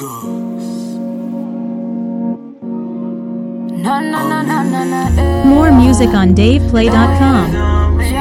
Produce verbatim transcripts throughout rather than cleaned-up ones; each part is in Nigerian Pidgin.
More music on dave play dot com.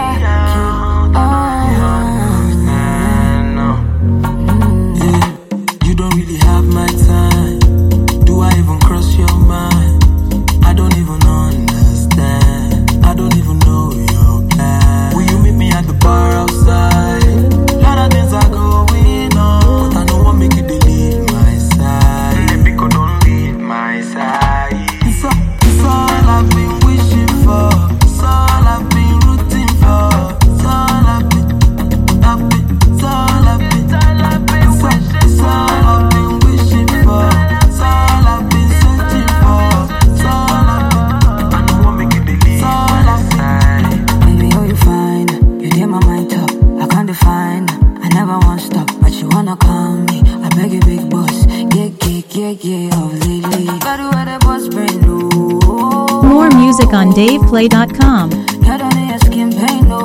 You don't really have my time. Do I even cross your mind? I don't even understand. I don't even know your plan. Will you meet me at the bar outside? Lot of things are going on, but I don't want make you leave my side. Baby, go don't leave my side. It's all, it's all I've been wishing for. It's all I've been rooting for. It's all I've been, I've been, it's all I've been, it's all I've been wishing for. It's all I've been wishing for. It's all I've been searching for. It's all I've been, I don't want make you leave my side. Baby, oh you fine, you did my mind top. I can't define, I never want stop, but you wanna call me. I beg you, big boss, yeah, yeah, yeah, yeah, of lately. Gotta wear the boss brand new. More music on dave play dot com. Head on your skin pain, no.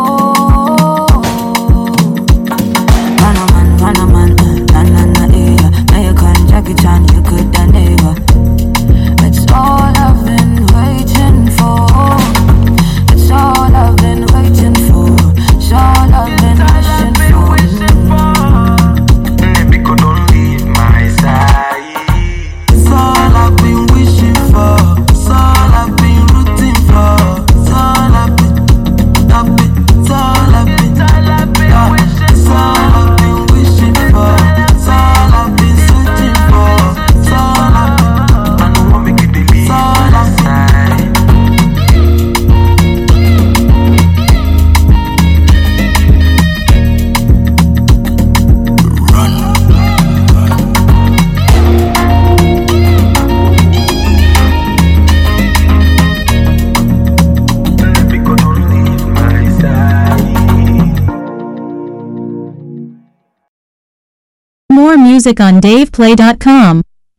Run a man, run a man, na na na, yeah. Now you can't Jackie Chan, you could have never. It's all I've been waiting for. It's all I've been waiting for. It's all I've been wishing for. Baby, go don't leave my side. It's all I've been wishing for. It's all I've been rooting for. It's all I've been, I've been, it's all I've been, it's all I've been wishing for. It's all I've been wishing for. It's all I've been searching for. It's all I've been, I don't want make you leave my side. Baby, go don't leave my side. More music on dave play dot com.